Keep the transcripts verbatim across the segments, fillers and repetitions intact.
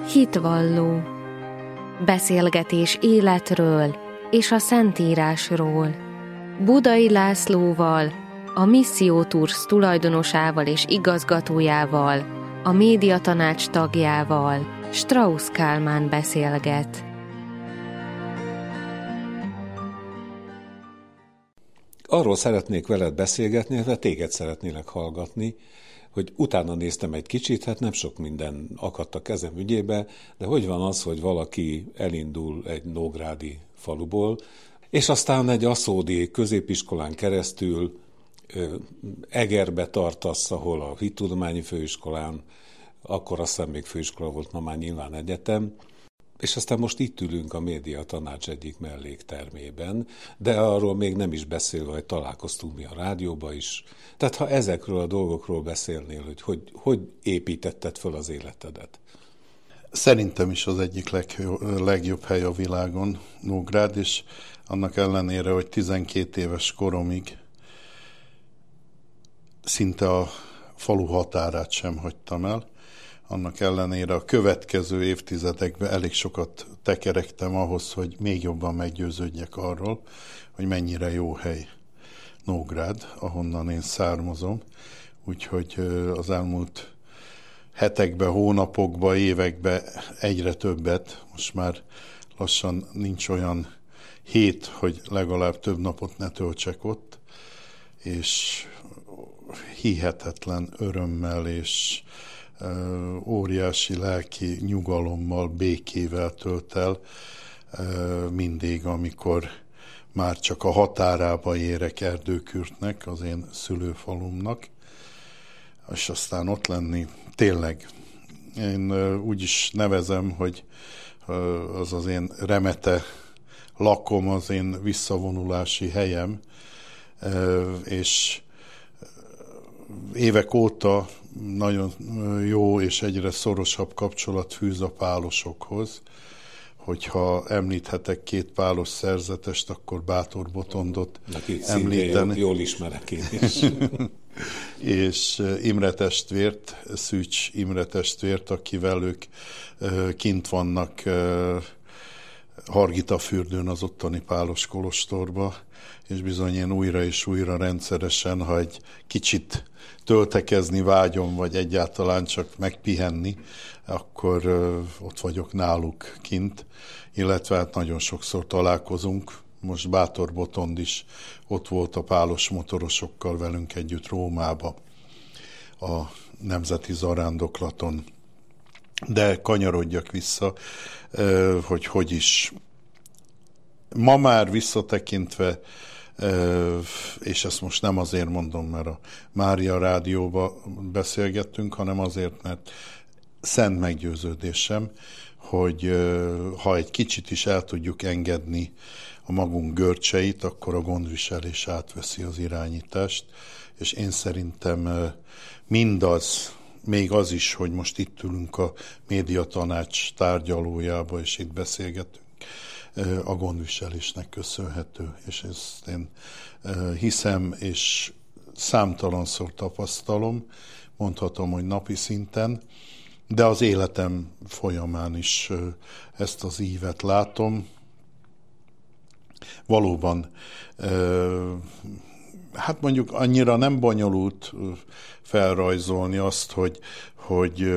Hitvalló. Beszélgetés életről és a Szentírásról. Budai Lászlóval, a Misszió Tours tulajdonosával és igazgatójával, a médiatanács tagjával, Strauss Kálmán beszélget. Arról szeretnék veled beszélgetni, illetve téged szeretnélek hallgatni, hogy utána néztem egy kicsit, hát nem sok minden akadt a kezem ügyébe, de hogy van az, hogy valaki elindul egy nógrádi faluból, és aztán egy aszódi középiskolán keresztül Egerbe tartasz, ahol a Hittudományi Főiskolán, akkor aztán még főiskola volt, ma már nyilván egyetem, és aztán most itt ülünk a médiatanács egyik melléktermében, de arról még nem is beszélve, hogy találkoztunk mi a rádióba is. Tehát ha ezekről a dolgokról beszélnél, hogy hogy, hogy építetted föl az életedet? Szerintem is az egyik legjobb, legjobb hely a világon, Nógrád, és annak ellenére, hogy tizenkét éves koromig szinte a falu határát sem hagytam el, annak ellenére a következő évtizedekben elég sokat tekerektem ahhoz, hogy még jobban meggyőződjek arról, hogy mennyire jó hely Nógrád, ahonnan én származom. Úgyhogy az elmúlt hetekben, hónapokban, években egyre többet, most már lassan nincs olyan hét, hogy legalább több napot ne töltsek ott, és hihetetlen örömmel és óriási lelki nyugalommal, békével tölt el mindig, amikor már csak a határába érek Erdőkürtnek, az én szülőfalumnak, és aztán ott lenni tényleg. Én úgy is nevezem, hogy az az én remete lakom, az én visszavonulási helyem, és évek óta nagyon jó és egyre szorosabb kapcsolat fűz a pálosokhoz. Hogyha említhetek két pálos szerzetest, akkor Bátor Botondot említeni. Jól, jól ismerek én is. És Imre testvért, Szűcs Imre testvért, akivel ők kint vannak Hargitafürdőn, az ottani pálos kolostorba, és bizony én újra és újra rendszeresen, ha egy kicsit töltekezni vágyom, vagy egyáltalán csak megpihenni, akkor ott vagyok náluk kint, illetve hát nagyon sokszor találkozunk. Most Bátor Botond is ott volt a pálos motorosokkal velünk együtt Rómába a nemzeti zarándoklaton. De kanyarodjak vissza, hogy hogy is. Ma már visszatekintve, és ezt most nem azért mondom, mert a Mária rádióba beszélgettünk, hanem azért, mert szent meggyőződésem, hogy ha egy kicsit is el tudjuk engedni a magunk görcseit, akkor a gondviselés átveszi az irányítást, és én szerintem mindaz, még az is, hogy most itt ülünk a médiatanács tárgyalójába, és itt beszélgetünk, a gondviselésnek köszönhető, és ezt én hiszem, és számtalanszor tapasztalom, mondhatom, hogy napi szinten, de az életem folyamán is ezt az ívet látom. Valóban, hát mondjuk annyira nem bonyolult felrajzolni azt, hogy, hogy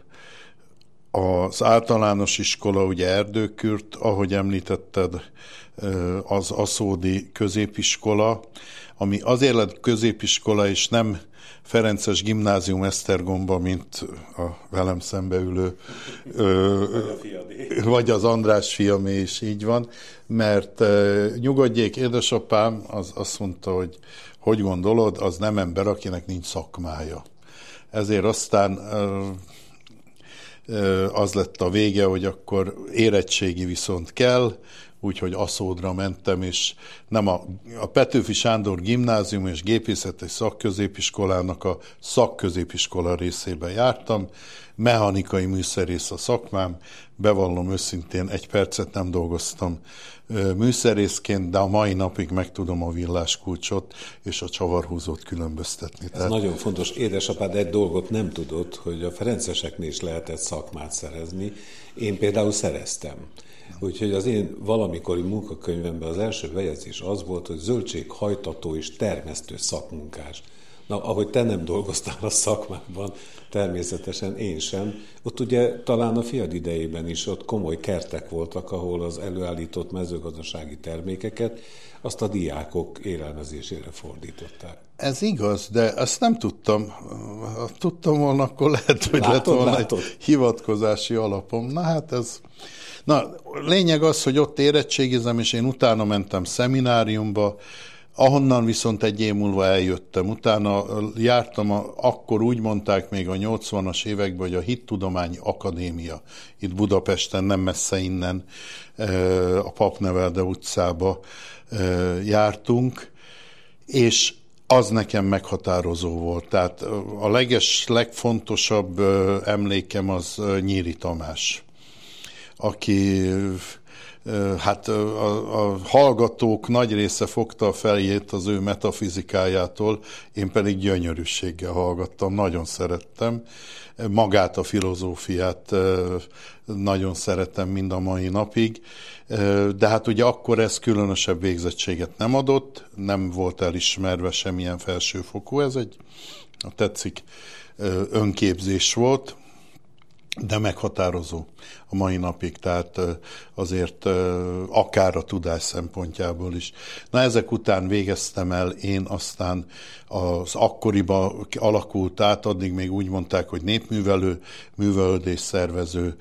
az általános iskola, ugye Erdőkürt, ahogy említetted, az aszódi középiskola, ami azért lett középiskola, és nem Ferences Gimnázium Esztergomba, mint a velem szembeülő, vagy az András fiamé is így van, mert nyugodjék, édesapám az azt mondta, hogy hogy gondolod, az nem ember, akinek nincs szakmája. Ezért aztán az lett a vége, hogy akkor érettségi viszont kell, úgyhogy Aszódra mentem, és nem a, a Petőfi Sándor Gimnázium és Gépészeti Szakközépiskolának a szakközépiskola részében jártam, mechanikai műszerész a szakmám, bevallom őszintén, egy percet nem dolgoztam műszerészként, de a mai napig meg tudom a villáskulcsot és a csavarhúzót különböztetni. Ez Tehát... nagyon fontos. Édesapád egy dolgot nem tudott, hogy a ferenceseknél is lehetett szakmát szerezni. Én például szereztem. Úgyhogy az én valamikori munkakönyvemben az első bejegyzés az volt, hogy zöldséghajtató és termesztő szakmunkás. Na, ahogy te nem dolgoztál a szakmában, természetesen én sem. Ott ugye talán a fiad idejében is ott komoly kertek voltak, ahol az előállított mezőgazdasági termékeket azt a diákok élelmezésére fordították. Ez igaz, de ezt nem tudtam. Ha tudtam volna, akkor lehet, hogy látod, lett volna látod. Egy hivatkozási alapom. Na hát ez... Na, lényeg az, hogy ott érettségizem, és én utána mentem szemináriumba, ahonnan viszont egy év múlva eljöttem. Utána jártam, a, akkor úgy mondták még a nyolcvanas években, hogy a Hittudományi Akadémia. Itt Budapesten, nem messze innen, a Papnevelde utcába jártunk, és az nekem meghatározó volt. Tehát a leges, legfontosabb emlékem az Nyíri Tamás, aki... Hát a, a hallgatók nagy része fogta a fejét az ő metafizikájától, én pedig gyönyörűséggel hallgattam, nagyon szerettem. Magát a filozófiát nagyon szeretem mind a mai napig, de hát ugye akkor ez különösebb végzettséget nem adott, nem volt elismerve semmilyen felsőfokú, ez egy, tetszik, önképzés volt, de meghatározó a mai napig, tehát azért akár a tudás szempontjából is. Na, ezek után végeztem el én aztán az akkoriban alakult át, addig még úgy mondták, hogy népművelő, művelődés szervező,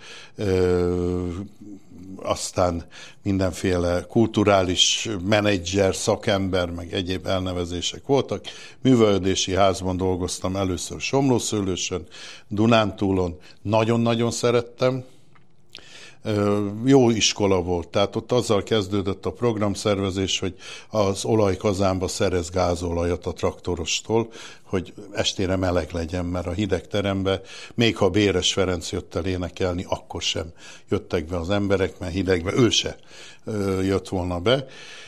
aztán mindenféle kulturális menedzser, szakember, meg egyéb elnevezések voltak. Művelődési házban dolgoztam először Somlószőlősön, Dunántúlon, nagyon-nagyon szerettem. Jó iskola volt, tehát ott azzal kezdődött a programszervezés, hogy az olajkazánba szerez gázolajat a traktorostól, hogy estére meleg legyen, mert a hideg terembe, még ha Béres Ferenc jött el énekelni, akkor sem jöttek be az emberek, mert hidegbe ő se jött volna be,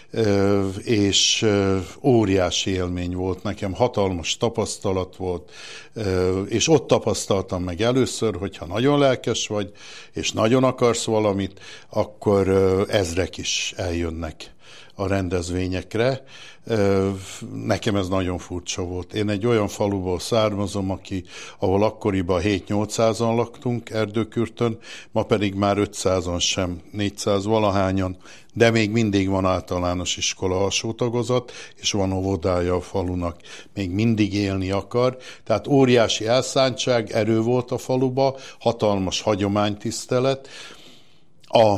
és óriási élmény volt nekem, hatalmas tapasztalat volt, és ott tapasztaltam meg először, hogyha nagyon lelkes vagy, és nagyon akarsz valamit, akkor ezrek is eljönnek a rendezvényekre. Nekem ez nagyon furcsa volt. Én egy olyan faluból származom, aki, ahol akkoriban hét-nyolcszázan laktunk Erdőkürtön, ma pedig már ötszázan sem, négyszáz valahányan, de még mindig van általános iskola alsó tagozat, és van óvodája a falunak. Még mindig élni akar. Tehát óriási elszántság, erő volt a faluba, hatalmas hagyománytisztelet. A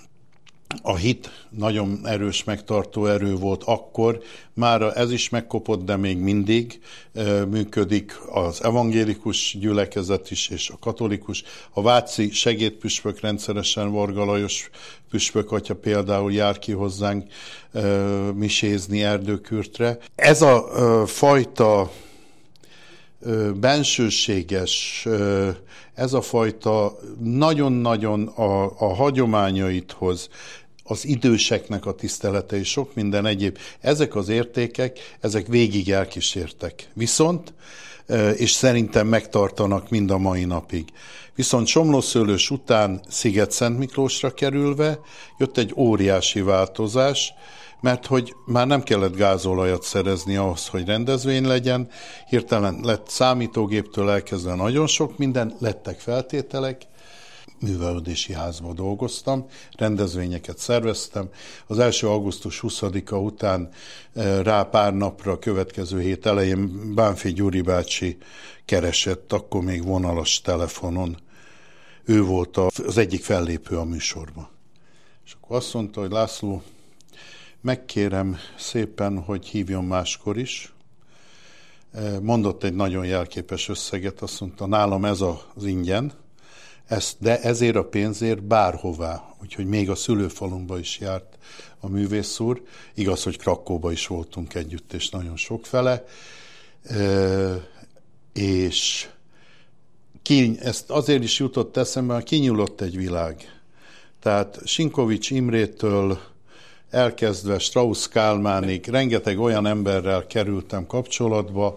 A hit nagyon erős megtartó erő volt akkor, már ez is megkopott, de még mindig e, működik az evangélikus gyülekezet is, és a katolikus. A váci segédpüspök rendszeresen, Varga Lajos püspök atya például jár ki hozzánk e, misézni Erdőkürtre. Ez a e, fajta e, bensőséges, e, ez a fajta nagyon-nagyon a, a hagyományaithoz, az időseknek a tisztelete és sok minden egyéb. Ezek az értékek, ezek végig elkísértek. Viszont, és szerintem megtartanak mind a mai napig. Viszont Somlószőlős után Sziget-Szent Miklósra kerülve jött egy óriási változás, mert hogy már nem kellett gázolajat szerezni ahhoz, hogy rendezvény legyen, hirtelen lett számítógéptől elkezdve nagyon sok minden, lettek feltételek, művelődési házban dolgoztam, rendezvényeket szerveztem. Az első augusztus huszadika után rá pár napra a következő hét elején Bánfi Gyuri bácsi keresett, akkor még vonalas telefonon. Ő volt az egyik fellépő a műsorban. És akkor azt mondta, hogy László, megkérem szépen, hogy hívjon máskor is. Mondott egy nagyon jelképes összeget, azt mondta, nálam ez az ingyen, Ezt, de ezért a pénzért bárhová, úgyhogy még a szülőfalumba is járt a művész úr. Igaz, hogy Krakóba is voltunk együtt, és nagyon sokfele. E, és ki, ezt azért is jutott eszembe, mert kinyúlott egy világ. Tehát Sinkovics Imrétől elkezdve Strauss Kálmánig rengeteg olyan emberrel kerültem kapcsolatba,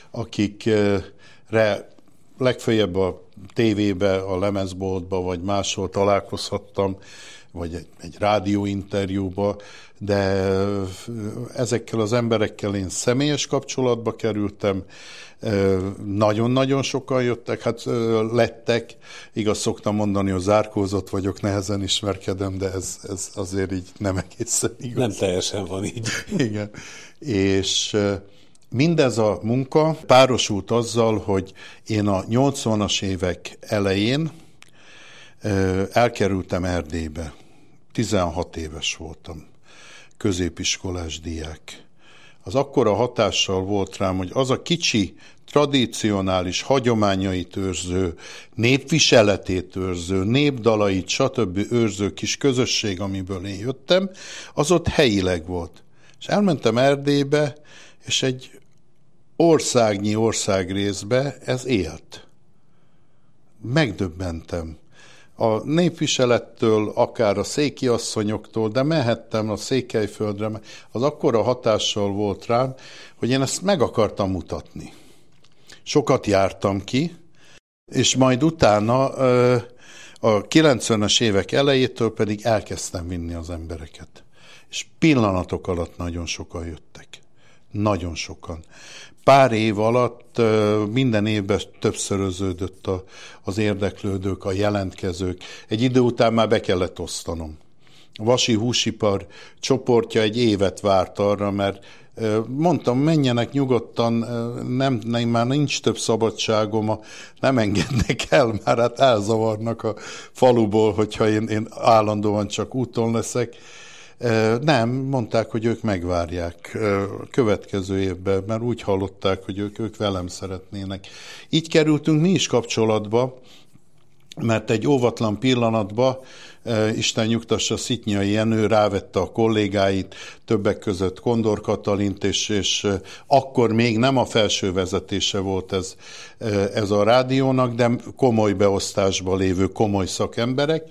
akikre legfeljebb a tévébe, a lemezboltba, vagy máshol találkozhattam, vagy egy, egy rádióinterjúba, de ezekkel az emberekkel én személyes kapcsolatba kerültem, nagyon-nagyon sokan jöttek, hát lettek, igaz szoktam mondani, hogy zárkózott vagyok, nehezen ismerkedem, de ez, ez azért így nem egészen igaz. Nem teljesen van így. Igen, és mindez a munka párosult azzal, hogy én a nyolcvanas évek elején elkerültem Erdélybe. tizenhat éves voltam, középiskolás diák. Az akkora hatással volt rám, hogy az a kicsi, tradicionális, hagyományait őrző, népviseletét őrző, népdalait, stb. Őrző kis közösség, amiből én jöttem, az ott helyileg volt. És elmentem Erdélybe, és egy országnyi országrészbe ez élt. Megdöbbentem. A népviselettől, akár a széki asszonyoktól, de mehettem a Székelyföldre, az akkora hatással volt rám, hogy én ezt meg akartam mutatni. Sokat jártam ki, és majd utána a kilencvenes évek elejétől pedig elkezdtem vinni az embereket. És pillanatok alatt nagyon sokan jöttek. Nagyon sokan. Pár év alatt minden évben többszöröződött a, az érdeklődők, a jelentkezők. Egy idő után már be kellett osztanom. A Vasi Húsipar csoportja egy évet várt arra, mert mondtam, menjenek nyugodtan, nem, nem, már nincs több szabadságom, nem engednek el, már hát elzavarnak a faluból, hogyha én, én állandóan csak úton leszek. Nem, mondták, hogy ők megvárják a következő évben, mert úgy hallották, hogy ők, ők velem szeretnének. Így kerültünk mi is kapcsolatba, mert egy óvatlan pillanatban Isten nyugtassa, Szitnyai Jenő rávette a kollégáit, többek között Kondor Katalint, és, és akkor még nem a felső vezetése volt ez, ez a rádiónak, de komoly beosztásban lévő komoly szakemberek.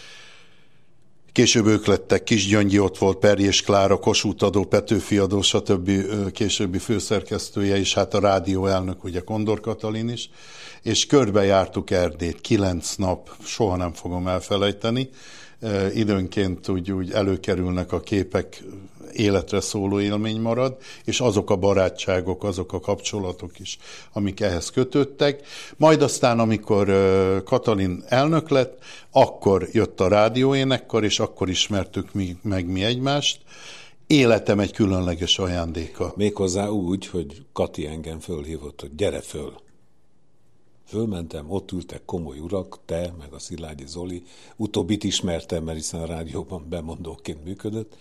Később ők lettek, Kisgyöngyi ott volt, Perjés Klára, Kossuth Adó, Petőfi Adó, stb. Későbbi főszerkesztője is, hát a rádióelnök, ugye Kondor Katalin is, és körbejártuk Erdélyt, kilenc nap, soha nem fogom elfelejteni, időnként úgy, úgy előkerülnek a képek, életre szóló élmény marad, és azok a barátságok, azok a kapcsolatok is, amik ehhez kötődtek. Majd aztán, amikor Katalin elnök lett, akkor jött a rádióénekkar, és akkor ismertük mi, meg mi egymást. Életem egy különleges ajándéka. Méghozzá úgy, hogy Kati engem fölhívott, hogy gyere föl. Fölmentem, ott ültek komoly urak, te, meg a Szilágyi Zoli. Utóbbit ismertem, mert hiszen a rádióban bemondóként működött.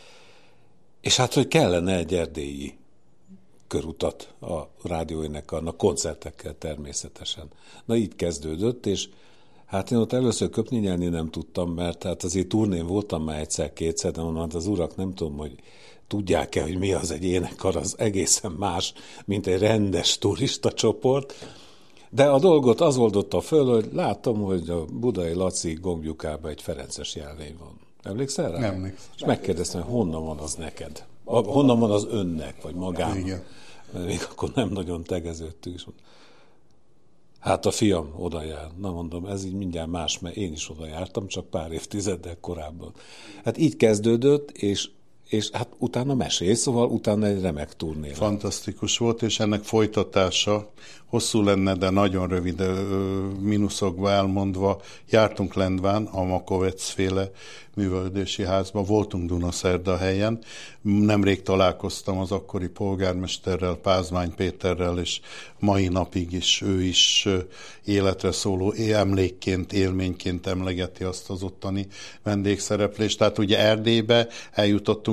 És hát, hogy kellene egy erdélyi körutat a rádióénekarnak, koncertekkel természetesen. Na így kezdődött, és hát én ott először köpni nyelni nem tudtam, mert hát azért turnén voltam már egyszer-kétszer, de mondom, hát az urak nem tudom, hogy tudják-e, hogy mi az egy énekar, az egészen más, mint egy rendes turista csoport. De a dolgot az oldotta föl, hogy látom, hogy a Budai Laci gombjukában egy ferences jelvény van. Emlékszel rá? Nem emlékszem. És megkérdeztem, hogy honnan van az neked? A, honnan van az önnek, vagy magának? Igen. Mert még akkor nem nagyon tegeződtünk. Hát a fiam oda jár. Na mondom, ez így mindjárt más, mert én is oda jártam, csak pár évtizeddel korábban. Hát így kezdődött, és, és hát utána mesél, szóval utána egy remek turné. Fantasztikus volt, és ennek folytatása hosszú lenne, de nagyon rövid mínuszokba elmondva. Jártunk Lendván, a Makovec féle művelődési házban, voltunk Dunaszerdahelyen. Nemrég találkoztam az akkori polgármesterrel, Pázmány Péterrel, és mai napig is ő is életre szóló emlékként, élményként emlegeti azt az ottani vendégszereplést. Tehát ugye Erdélybe eljutottunk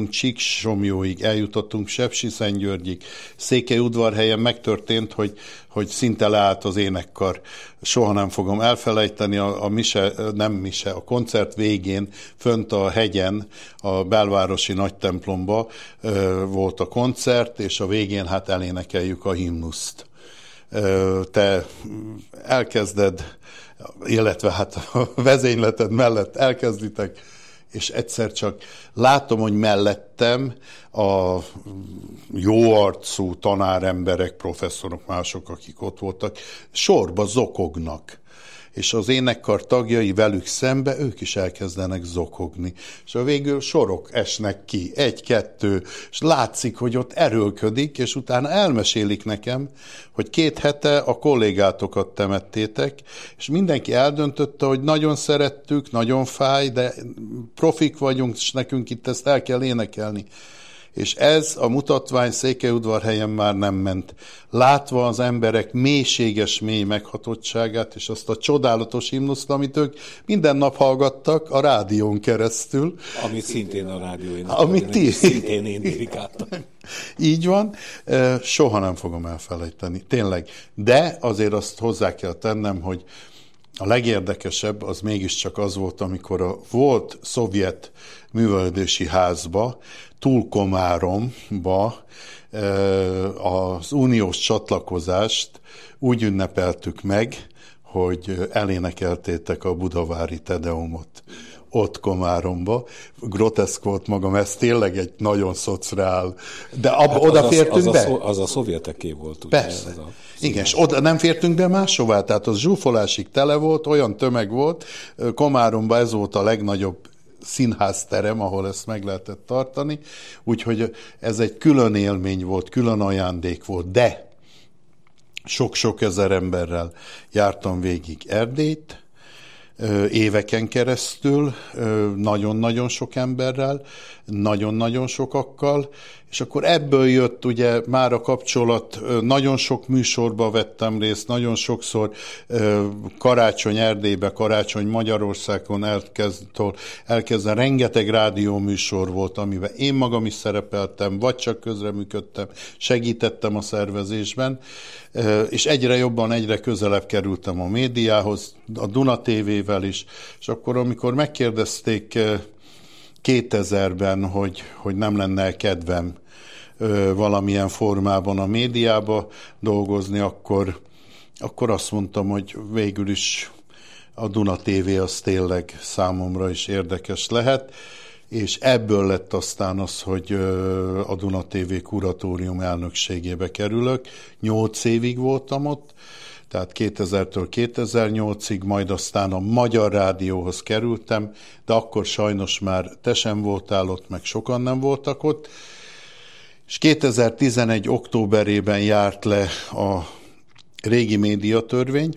eljutottunk Csíksomjóig, eljutottunk Sepsiszentgyörgyig, Székelyudvarhelyen megtörtént, hogy, hogy szinte leállt az énekkar. Soha nem fogom elfelejteni, a, a mise, nem mise, a koncert végén fönt a hegyen, a belvárosi nagytemplomba ö, volt a koncert, és a végén hát elénekeljük a himnuszt. Ö, te elkezded, illetve hát a vezényleted mellett elkezditek, és egyszer csak látom, hogy mellettem a jó arcú tanáremberek, professzorok, mások, akik ott voltak, sorba zokognak. És az énekkar tagjai velük szembe, ők is elkezdenek zokogni. És a végül sorok esnek ki, egy-kettő, és látszik, hogy ott erőlködik, és utána elmesélik nekem, hogy két hete a kollégátokat temettétek, és mindenki eldöntötte, hogy nagyon szerettük, nagyon fáj, de profik vagyunk, és nekünk itt ezt el kell énekelni. És ez a mutatvány Székelyudvarhelyen már nem ment. Látva az emberek mélységes mély meghatottságát, és azt a csodálatos himnuszt, amit ők minden nap hallgattak a rádión keresztül. Amit szintén a rádió énekel, amit ti... szintén én dirigáltam. Így van, soha nem fogom elfelejteni, tényleg. De azért azt hozzá kell tennem, hogy a legérdekesebb az mégiscsak az volt, amikor a volt szovjet művelődési házba, Túlkomáromba az uniós csatlakozást úgy ünnepeltük meg, hogy elénekeltétek a budavári Tedeumot ott Komáromba. Groteszk volt magam, ez tényleg egy nagyon szociál. De abba, hát oda fértünk az be? A, az a szovjeteké volt. Ugye? Persze. Ez a igen, és oda nem fértünk be máshová, tehát az zsúfolásig tele volt, olyan tömeg volt. Komáromba ez volt a legnagyobb színházterem, ahol ezt meg lehetett tartani, úgyhogy ez egy külön élmény volt, külön ajándék volt, de sok-sok ezer emberrel jártam végig Erdélyt, éveken keresztül, nagyon-nagyon sok emberrel, nagyon-nagyon sokakkal, és akkor ebből jött ugye már a kapcsolat, nagyon sok műsorba vettem részt, nagyon sokszor Karácsony Erdélybe, Karácsony Magyarországon elkezdtől, elkezdve rengeteg rádióműsor volt, amiben én magam is szerepeltem, vagy csak közreműködtem, segítettem a szervezésben, és egyre jobban, egyre közelebb kerültem a médiához, a Duna té vével is, és akkor, amikor megkérdezték kétezerben, hogy, hogy nem lenne kedvem ö, valamilyen formában a médiába dolgozni, akkor, akkor azt mondtam, hogy végül is a Duna té vé az tényleg számomra is érdekes lehet, és ebből lett aztán az, hogy ö, a Duna té vé kuratórium elnökségébe kerülök. Nyolc évig voltam ott, tehát kétezertől kétezer-nyolcig, majd aztán a Magyar Rádióhoz kerültem, de akkor sajnos már te sem voltál ott, meg sokan nem voltak ott, és kétezer-tizenegy októberében járt le a régi médiatörvény,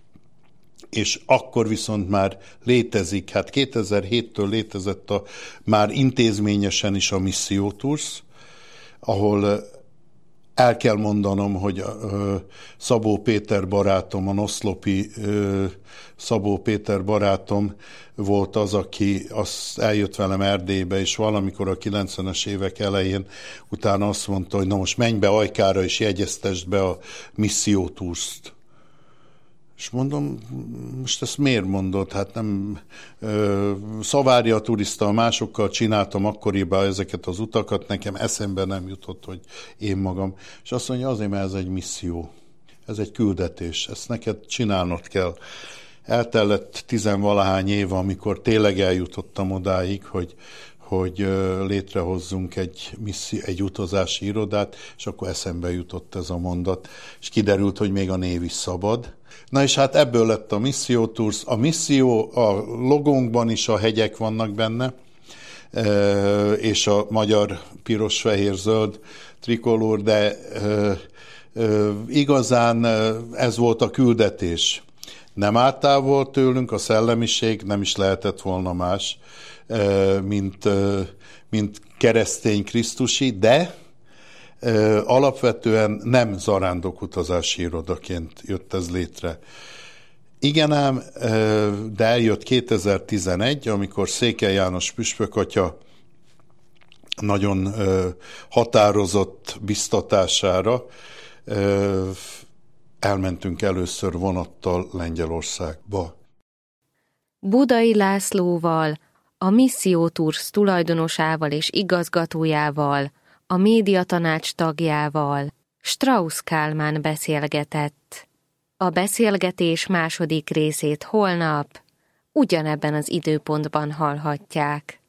és akkor viszont már létezik, hát kétezer-héttől létezett a, már intézményesen is a Misszió Tours, ahol el kell mondanom, hogy uh, Szabó Péter barátom, a noszlopi uh, Szabó Péter barátom volt az, aki az eljött velem Erdélybe, és valamikor a kilencvenes évek elején utána azt mondta, hogy na most menj be Ajkára, és jegyeztesd be a Misszió Tours-t. És mondom, most ezt miért mondod? Hát nem ö, Szavárja turista, másokkal csináltam akkoriban ezeket az utakat, nekem eszembe nem jutott, hogy én magam. És azt mondja, azért, mert ez egy misszió, ez egy küldetés, ezt neked csinálnod kell. Eltellett tizenvalahány év, amikor tényleg eljutottam odáig, hogy, hogy létrehozzunk egy, misszió, egy utazási irodát, és akkor eszembe jutott ez a mondat, és kiderült, hogy még a név is szabad. Na és hát ebből lett a Misszió Tours. A misszió, a logónkban is a hegyek vannak benne, és a magyar piros-fehér-zöld trikolór, de igazán ez volt a küldetés. Nem áll távol tőlünk a szellemiség, nem is lehetett volna más, mint, mint keresztény krisztusi, de alapvetően nem zarándokutazási irodaként jött ez létre. Igen ám, de eljött kétezer-tizenegy, amikor Székely János püspök atya nagyon ö, határozott biztatására ö, elmentünk először vonattal Lengyelországba. Budai Lászlóval, a Misszió Tours tulajdonosával és igazgatójával, a médiatanács tagjával, Strauss Kálmán beszélgetett. A beszélgetés második részét holnap ugyanebben az időpontban hallhatják.